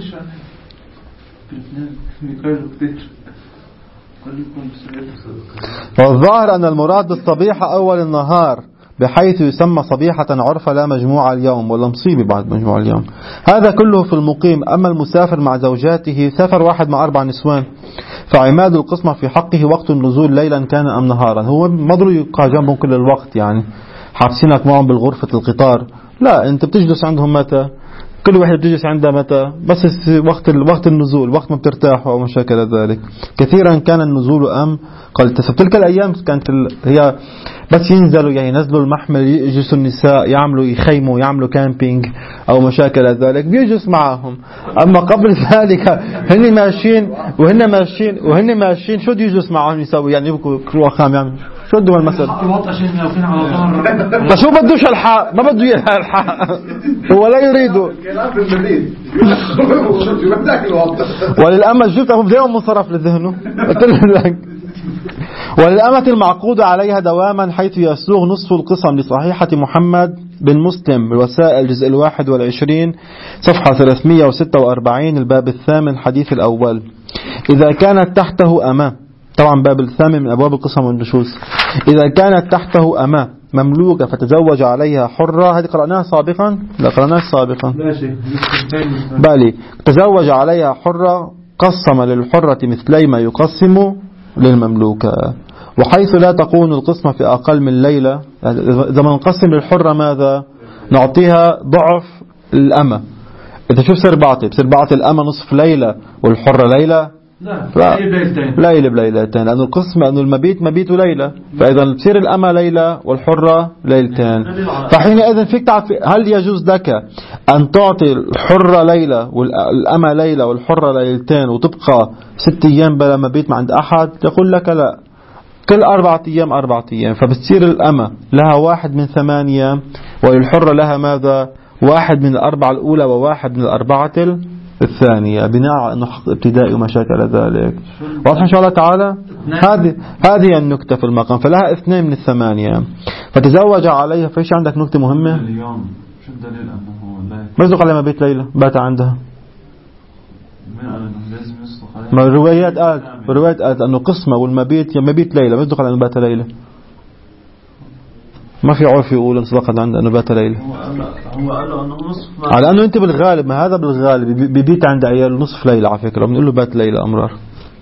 والظاهر أن المراد بالصبيحة أول النهار بحيث يسمى صبيحة عرفة لا مجموعة اليوم ولا مصيبة بعد مجموعة اليوم. هذا كله في المقيم. أما المسافر مع زوجاته سافر واحد مع أربع نسوان فعماد القسمة في حقه وقت النزول ليلا كان أم نهارا. هو ما ضروري يبقى جنبهم كل الوقت يعني حابسينك معهم بالغرفة القطار. لا أنت بتجلس عندهم متى؟ كل واحد بتجلس عنده متى؟ بس وقت وقت النزول وقت ما بترتاحوا أو ما شاكل ذلك. كثيرا كان النزول أم قال تلك الأيام كانت هي بس ينزلوا يعني ينزلوا المحمل يجلسوا النساء يعملوا يخيموا يعملوا كامبينج أو ما شاكل ذلك بيجلس معهم. أما قبل ذلك هن ماشيين وهن ماشيين وهن ماشيين شو يجلس معهم يسوي يعني يبكوا كروا خام يعني شو بدهم المثل فشو بدوش الحق ما بده إياه الحق هو لا يريده وللأمل شفتهم دائما منصرف لذهنه وللأمة المعقود عليها دواما حيث يسوغ نصف القسم لصحيحة محمد بن مسلم بالوسائل الجزء الواحد والعشرين صفحة ثلاثمائة وستة وأربعين الباب الثامن الحديث الأول. إذا كانت تحته أمة طبعا باب الثامن من أبواب القسم والنشوز. إذا كانت تحته أمة مملوكة فتزوج عليها حرة هذه قرأناها سابقا لا قرأناها سابقا بالي تزوج عليها حرة قسم للحرة مثلي ما يقسم للمملوكة. وحيث لا تكون القسمة في أقل من ليلة، إذا ما نقسم للحرة ماذا نعطيها؟ ضعف الأمة. إذا شوف سر بعطي بصير بعطي الأمة نصف ليلة والحرة ليلة؟ لا، ليلة بليلتين، لأنه القسم أنه المبيت مبيت ليلة، فإذا بصير الأمة ليلة والحرة ليلتين. فحينئذ فيك تعرف هل يجوز لك أن تعطي الحرة ليلة والأمة ليلة والحرة ليلتين وتبقى ست أيام بلا مبيت ما عند أحد؟ يقول لك لا، كل أربعة أيام أربعة أيام. فبتصير الأمة لها واحد من ثمانية والحرة لها ماذا؟ واحد من الأربعة الأولى وواحد من الأربعة الثانية، بناء على أنه حق ابتدائي وما شاكل ذلك. واضح إن شاء الله تعالى؟ هذه هذه النكتة في المقام، فلها اثنين من الثمانية فتزوج عليها. فيش عندك نكتة مهمة؟ اليوم شو الدليل أنه لا ما يصدق على مبيت ليلة بات عندها؟ من قال أنه لازم يصدق عليها؟ ما الروايات قالت الروايات قالت أنه قسمة والمبيت يا مبيت ليلة، ما يصدق على أنه بات ليلة. ما في عرف يقول ان صدقت عند انه بات ليله. هو قال له انه نصف، على انه انت بالغالب، ما هذا بالغالب ببيت عند عياله نصف ليله. على فكره بنقول له بات ليله امرار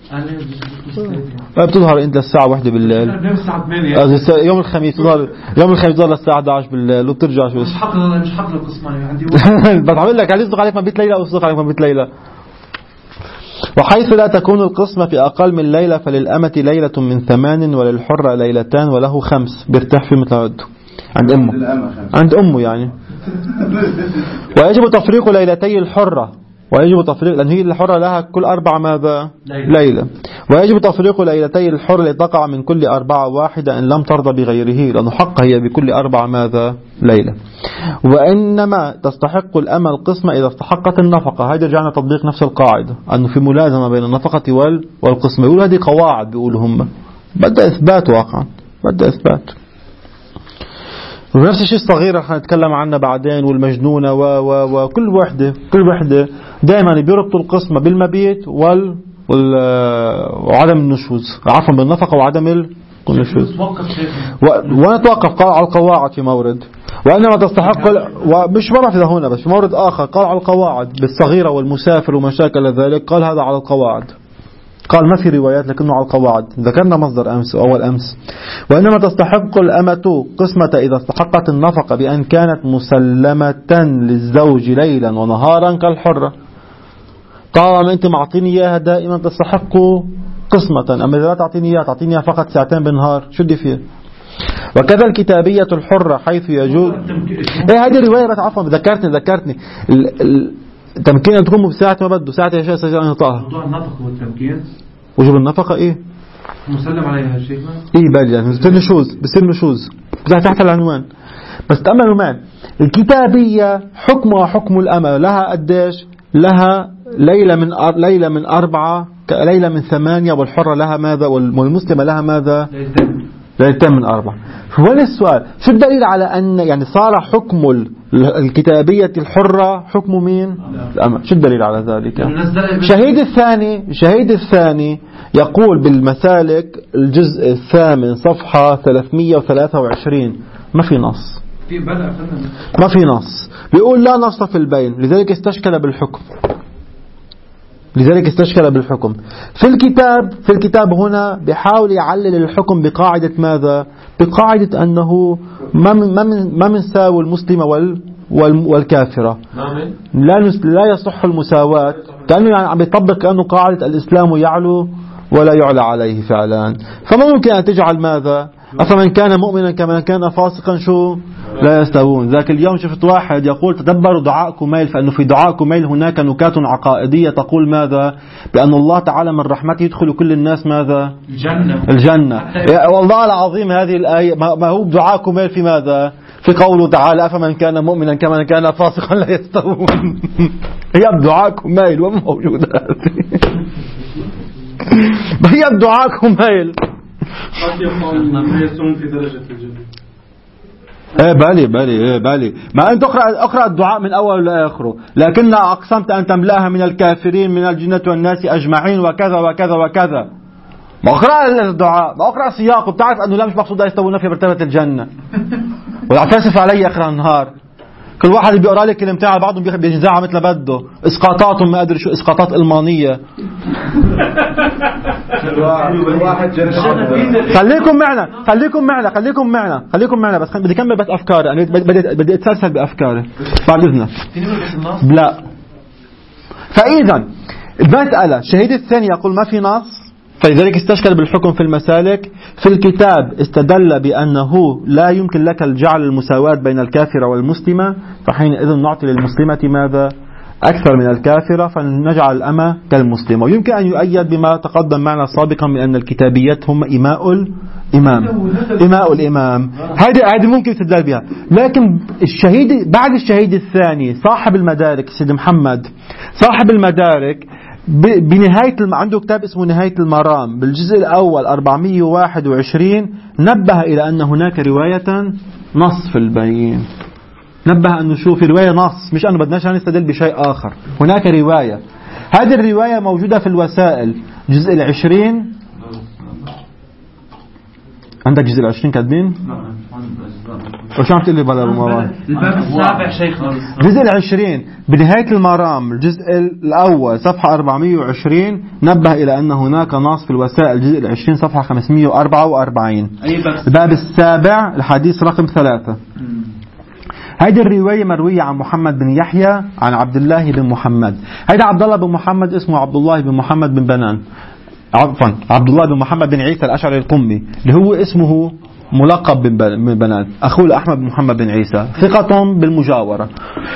بتظهر انت الساعه واحدة بالليل، يوم الخميس تظهر يوم الخميس تظهر الساعه إحدى عشر بالليل وبترجع. شو مش حق مش حق القسم عندي بتعمل لك عليه يصدق عليك مبيت ليله او يصدق عليك مبيت ليله. وحيث لا تكون القسمة في أقل من ليلة فللأمة ليلة من ثمان وللحرة ليلتان وله خمس. بيرتاح في مثل عده عند أمه عند أمه يعني. ويجب تفريق ليلتي الحرة، ويجب تفريق لأن هي الحرة لها كل أربع ماذا؟ ليلة. ويجب تفريق ليلتي الحر لتقع من كل أربعة واحدة إن لم ترضى بغيره، لأنه حق هي بكل أربعة ماذا؟ ليلة. وإنما تستحق الأمة القسمة إذا استحقت النفقة. هذا رجعنا تطبيق نفس القاعدة أنه في ملازمة بين النفقة والقسمة. يقولوا هذه قواعد، بيقولوا هم بدأ إثبات واقعا، بدأ إثبات. ونفس الشيء الصغيرة رح نتكلم عنها بعدين، والمجنونة و و وكل وحدة كل وحدة دائما بيربطوا القسمة بالمبيت وال وعدم النشوز، عفوا بالنفقة وعدم النشوز. ونتوقف قال على القواعد في مورد. وإنما تستحق ومش ما بعرف إذا هنا بس في مورد آخر قال على القواعد بالصغيرة والمسافر ومشاكل ذلك، قال هذا على القواعد. قال ما في روايات لكنه على القواعد. ذكرنا مصدر أمس أول أمس. وإنما تستحق الأمة قسمة إذا استحقت النفقة بأن كانت مسلمة للزوج ليلا ونهارا كالحرة. طالما أنت معطيني إياها دائما تستحق قسمة، أما إذا لا تعطيني إياها تعطيني إياها فقط ساعتين بالنهار شو بدي فيه. وكذا الكتابية الحرة حيث يجوز. إيه هذه الرواية بس عفوا ذكرتني ذكرتني التمكين أن تقوم بساعة ما بده ساعة يا شيخ سجل أن يطاها. موضوع النفقة والتمكين وجوب النفقة إيه مسلم عليها الشيخ إيه بالي يعني بصير نشوز بصير نشوز تحت العنوان. بس تأملوا معي الكتابية حكمها حكم الأمة. لها قديش؟ لها ليلة من أر... ليلة من أربعة ليلة من ثمانية، والحرة لها ماذا؟ والمسلمة لها ماذا؟ ليلتين من أربعة. وين السؤال؟ شو الدليل على أن يعني صار حكم الكتابية الحرة حكم مين؟ الأمة. شو الدليل على ذلك؟ شهيد الثاني شهيد الثاني يقول بالمسالك الجزء الثامن صفحة ثلاثمئة وثلاثة وعشرين ما في نص، ما في نص بيقول لا نص في البين، لذلك استشكل بالحكم لذلك استشكل بالحكم في الكتاب. في الكتاب هنا بيحاول يعلل الحكم بقاعدة ماذا؟ بقاعدة أنه ما من ما من ما من ساوي المسلمة وال والكافرة، لا لا يصح المساواة، كأنه يعني عم يطبق كأنه قاعدة الإسلام يعلو ولا يعلى عليه فعلا. فما ممكن أن تجعل ماذا؟ أفمن كان مؤمنا كمن كان فاسقا شو لا يستوون. ذاك اليوم شفت واحد يقول تدبروا دعاء كميل، فإنه في دعاء كميل هناك نكات عقائدية تقول ماذا؟ بأن الله تعالى من رحمته يدخل كل الناس ماذا؟ الجنة الجنة. والله العظيم هذه الآية ما هو دعاء كميل في ماذا؟ في قوله تعالى أفمن كان مؤمنا كمن كان فاسقا لا يستوون. هي دعاء كميل وما موجودة هي الدعاء كميل. قد يقول يسون في درجة الجنة. ايه بالي بالي ايه بالي ما انت اقرأ اقرأ الدعاء من اول لاخره. لكن اقسمت ان تملأها من الكافرين من الجنة والناس اجمعين وكذا وكذا وكذا. ما اقرأ الدعاء، ما اقرأ سياقه، بتعرف انه لا مش مقصود يستوون في مرتبة الجنة ولا تسف علي اخر النهار. كل واحد بيقرا لك كلمتين على بعضهم بينزعها مثل ما بده، اسقاطاتهم ما ادري شو، اسقاطات المانيه. خليكم معنا خليكم معنا خليكم معنا خليكم معنا بس بدي اكمل بس افكاري، انا بدي بدي اتسلسل بافكاري بعد اذنك. لا. فاذا المساله الشهيد الثاني يقول ما في نص، فلذلك استشكل بالحكم في المسالك. في الكتاب استدل بأنه لا يمكن لك الجعل المساواة بين الكافرة والمسلمة، فحينئذ نعطي للمسلمة ماذا؟ أكثر من الكافرة، فنجعل الأمة كالمسلمة. ويمكن أن يؤيد بما تقدم معنا سابقا من أن الكتابيات هم إماء الإمام إماء الإمام. هذه هذه ممكن تدل بها. لكن الشهيد بعد الشهيد الثاني صاحب المدارك سيد محمد صاحب المدارك بنهاية الم... عنده كتاب اسمه نهاية المرام بالجزء الأول أربعمئة وواحد وعشرين نبه إلى أن هناك رواية نص في البين. نبه أنه شو في رواية نص، مش أنه بدناش نستدل بشيء آخر، هناك رواية. هذه الرواية موجودة في الوسائل جزء العشرين. عندك جزء العشرين كاتبين؟ وشو عم تقول لي بلا رمضان؟ الباب السابع شيخنا. جزء العشرين بنهاية المرام الجزء الأول صفحة أربعمئة وعشرين نبه إلى أن هناك نص في الوسائل الجزء العشرين صفحة خمسمئة وأربعة وأربعين. الباب السابع الحديث رقم ثلاثة. هذه الرواية مروية عن محمد بن يحيى عن عبد الله بن محمد. هذا عبد الله بن محمد اسمه عبد الله بن محمد بن بنان، عفوا عبد الله بن محمد بن عيسى الأشعري القمي اللي هو اسمه ملقب بن بنان، أخوه أحمد بن محمد بن عيسى، ثقة بالمجاورة.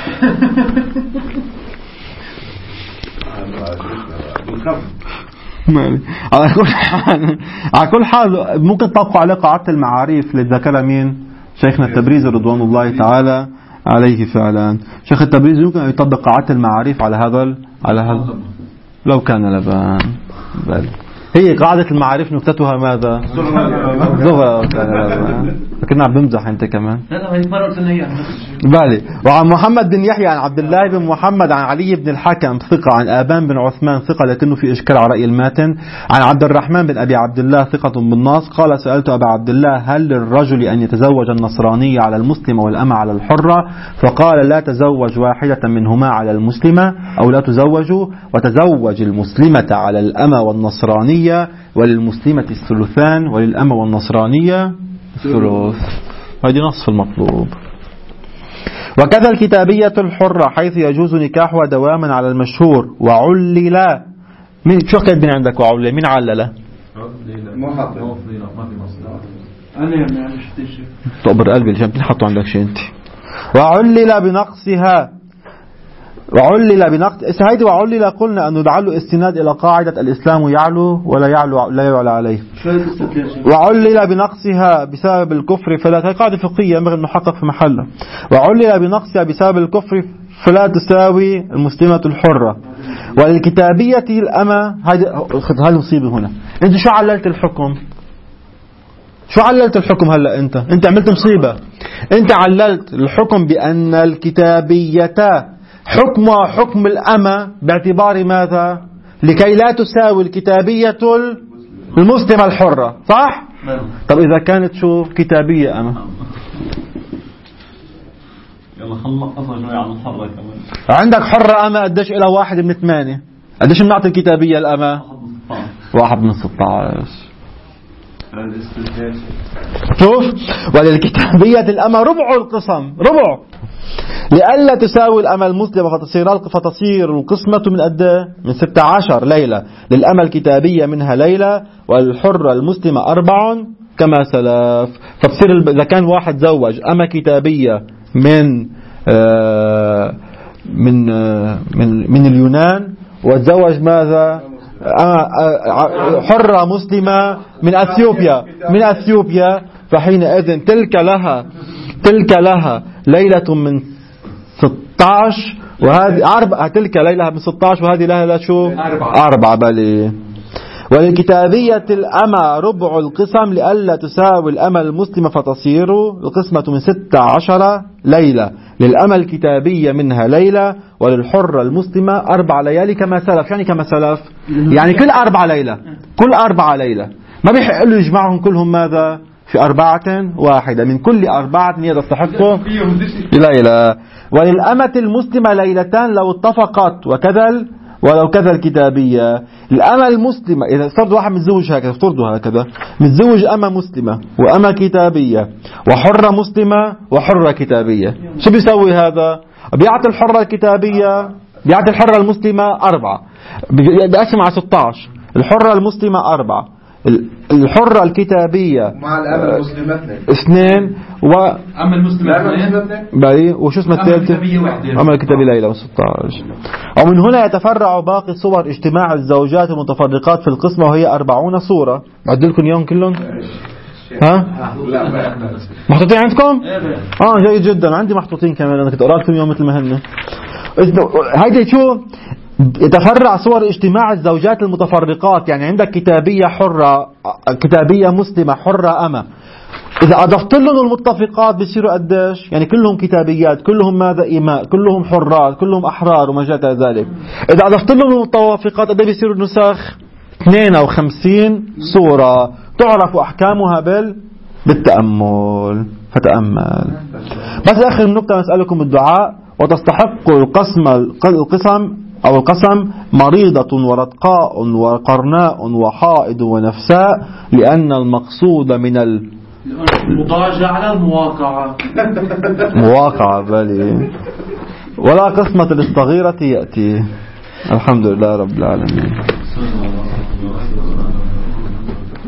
على كل حال على كل حال ممكن تطبقوا عليه قاعدة المعاريف اللي ذكرها مين؟ شيخنا التبريزي رضوان الله تعالى عليه. فعلا شيخ التبريزي يمكن أن يطبق قاعدة المعاريف على هذا على هذا لو كان لبان. بل هي قاعدة المعارف نكتتها ماذا؟ زغرة. كنا عم بمزح انت كمان. لا لا هي مرة قلنا هي. بالي. وعن محمد بن يحيى عن عبد الله بن محمد عن علي بن الحكم ثقة، عن آبان بن عثمان ثقة لكنه في إشكال على رأي الماتن، عن عبد الرحمن بن أبي عبد الله ثقة بالنص قال سألت أبا عبد الله هل للرجل أن يتزوج النصرانية على المسلمة والأمة على الحرة؟ فقال لا تزوج واحدة منهما على المسلمة أو لا تزوج، وتزوج المسلمة على الأمة والنصرانية، وللمسلمة الثلثان وللأمة والنصرانية الثلث. هذه نصف المطلوب. وكذا الكتابية الحرة حيث يجوز نكاحها دواما على المشهور. وعلل من شو كاتبين عندك؟ وعلل من علل؟ ما حط أنا ما عرفتش. تقبر قلبي اللي بتحطوا عندك شيء أنت. وعلل بنقصها وعلل بنقص هيدي. وعلل قلنا أنه لعله استناد إلى قاعدة الإسلام يعلو ولا يعلو لا يعلى عليه. وعلل بنقصها بسبب الكفر فلا، هي قاعدة فقهية ينبغي أن نحقق في محلها. وعلل بنقصها بسبب الكفر فلا تساوي المسلمة الحرة. وللكتابية الأمة هذه مصيبة هنا. أنت شو عللت الحكم؟ شو عللت الحكم هلأ؟ أنت أنت عملت مصيبة. أنت عللت الحكم بأن الكتابية حكمها حكم الأمة باعتبار ماذا؟ لكي لا تساوي الكتابية المسلمة الحرة، صح؟ طب إذا كانت شو كتابية أمة؟ يلا خلص شوي عن الحرة كمان. عندك حرة أمة قديش إلى واحد من ثمانية؟ قديش بنعطي الكتابية الأمة؟ واحد من ستة عشر. شوف. وللكتابية الأمة ربع القسم، ربع، لألا تساوي الأمة المسلمة فتصير فتصير القسمة من قد من ستة عشر ليلة. للأمة الكتابية منها ليلة، والحرة المسلمة أربع كما سلف. فتصير إذا كان واحد زوج أمة كتابية من آه من آه من من اليونان، وتزوج ماذا؟ حرة مسلمة من أثيوبيا من أثيوبيا فحينئذ تلك لها تلك لها ليلة من ستة عشر، وهذه أربعة. تلك ليلة من ستة عشر وهذه لها لا شو أربعة, أربعة بلي. وللكتابية الأمة ربع القسم لألا تساوي الأمة المسلمة فتصير القسمة من ستة عشر ليلة. للأمة الكتابية منها ليلة، وللحرة المسلمة أربع ليالي كما سلف. يعني كما سلف يعني كل أربع ليلة كل أربع ليلة ما بيحق له يجمعهم كلهم ماذا في أربعة واحدة، من كل أربعة هي تستحق ليلة. وللأمة المسلمة ليلتان لو اتفقت، وكذا ولو كذا الكتابية. الأمة المسلمة إذا افترضوا واحد متزوج هكذا، افترضوا هكذا متزوج أمة مسلمة وأمة كتابية وحرة مسلمة وحرة كتابية، شو بيسوي هذا؟ بيعطي الحرة الكتابية، بيعطي الحرة المسلمة أربعة، بيقسم على ستة عشر، الحرة المسلمة أربعة، الحرة الكتابية مع الأمة المسلمة اثنين، و أما المسلمة اثنين باي، وشو اسمه الثالثة؟ أما الكتابية ليلة ستة عشر. ومن هنا يتفرع باقي صور اجتماع الزوجات المتفرقات في القسمة، وهي أربعون صورة. بعد لكم يوم كلهم؟ ها؟ محطوطين عندكم؟ اه جيد جدا، عندي محطوطين كمان، أنا كنت أقرأ كل يوم مثل ما هن. هيدا شو؟ يتفرع صور اجتماع الزوجات المتفرقات، يعني عندك كتابية حرة، كتابية مسلمة، حرة أمة. إذا أضفت لهم المتفقات بيصيروا قديش؟ يعني كلهم كتابيات، كلهم ماذا إيماء، كلهم حرات، كلهم أحرار وما جاء ذلك. إذا أضفت لهم المتوافقات قد بيصيروا النسخ؟ اثنين وخمسين صورة تعرف أحكامها بال بالتأمل. فتأمل. بس آخر نقطة نسألكم الدعاء. وتستحق القسم القسم أو القسم مريضة ورتقاء وقرناء وحائض ونفساء، لأن المقصود من المضاجع على المواقعة مواقعة بالي. ولا قسمة للصغيرة يأتي. الحمد لله رب العالمين.